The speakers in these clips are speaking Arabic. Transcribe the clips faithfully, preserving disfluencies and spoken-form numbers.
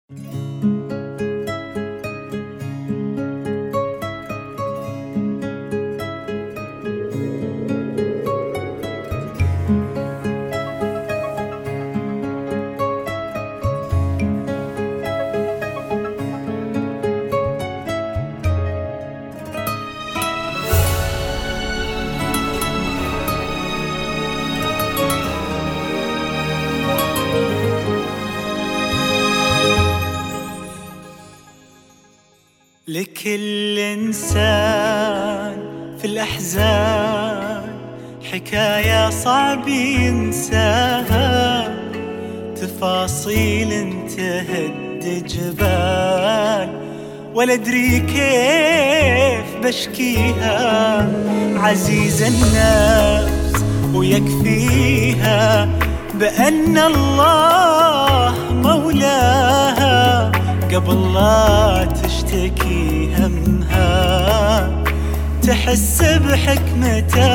لكل إنسان في الأحزان حكاية صعب ينساها، تفاصيل تهد جبال ولا أدري كيف بشكيها. عزيزة النفس ويكفيها بأن الله مولاها، قبل لا تشتكي همها تحس بحكمته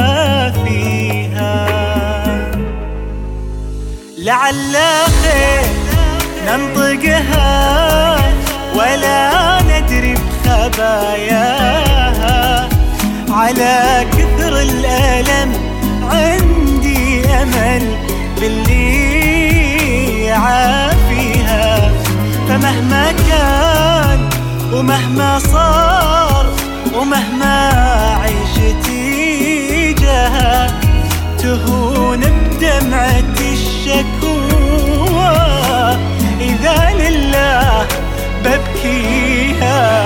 فيها. لعل خير ننطقها ولا ندري بخباياها، على كثر الألم عندي أمل باللي يعافيها. فمهما كان ومهما صار ومهما عيشتي جاها، تهون بدمعة الشكوى إذا لله ببكيها.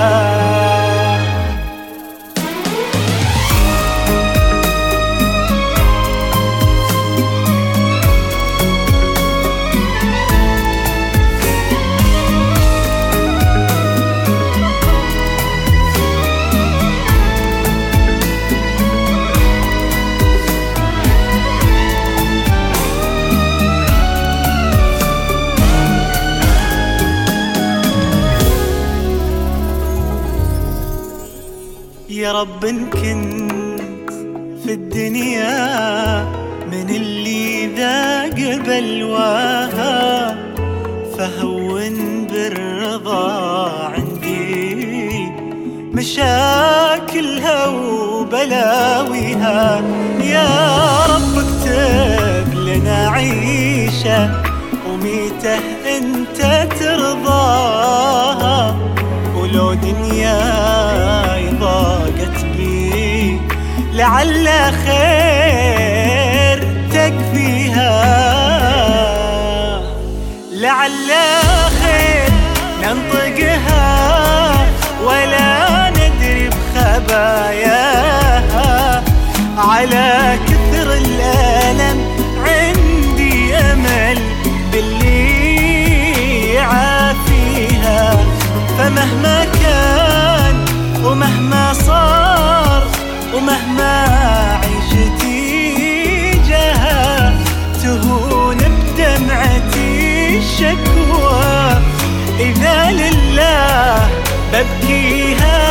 يا رب إن كنت في الدنيا من اللي ذاق بلواها، فهون بالرضا عندي مشاكلها وبلاويها. يا رب اكتب لنا عيشة وميته انت ترضاها، ولو دنياي ضاقت بي لعل خير تكفيها. لعل خير ننطقها ولا ندري بخباياها، على كثر الألم عندي أمل باللي يعافيها. فمهما كان ومهما صار ومهما عيشتي جاها، تهون بدمعتي الشكوى إذا لله ببكيها.